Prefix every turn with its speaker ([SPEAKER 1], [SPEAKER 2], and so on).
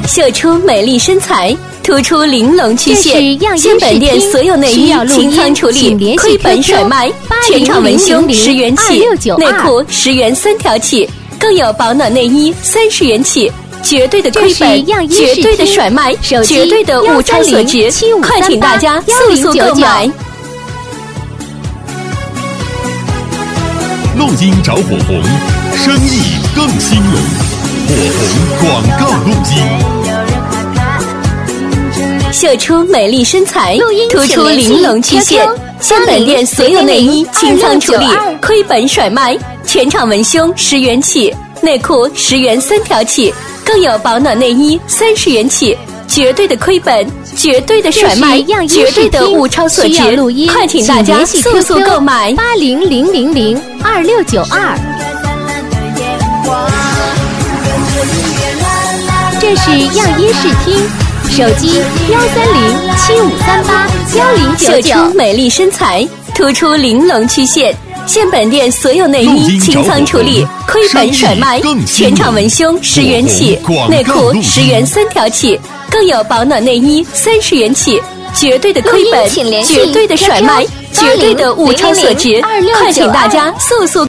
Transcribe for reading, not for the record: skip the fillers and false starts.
[SPEAKER 1] 秀出美丽身材，突出玲珑曲线。现本店所有内衣清仓处理，亏本甩卖，全场文胸10元起，内裤10元3条起，更有保暖内衣30元起。绝对的亏本，绝对的甩卖，绝对的物超所值，快请大家速速购买。
[SPEAKER 2] 录音找火红，生意更兴隆。火红广告录音，
[SPEAKER 1] 秀出美丽身材，突出玲珑曲线。现本店所有内衣清仓处理，亏本甩卖，全场文胸10元起，内裤10元3条起，更有保暖内衣30元起。绝对的亏本，绝对的甩卖，绝对的物超所值，快请大家速速购买
[SPEAKER 3] 80002692。这是样衣视听，手机13075381099。
[SPEAKER 1] 秀出美丽身材，突出玲珑曲线。现本店所有内衣清仓处理，亏本甩卖，全场文胸10元起，内裤10元3条起，更有保暖内衣30元起。绝对的亏本，绝对的甩卖，绝对的物超所值，快请大家速速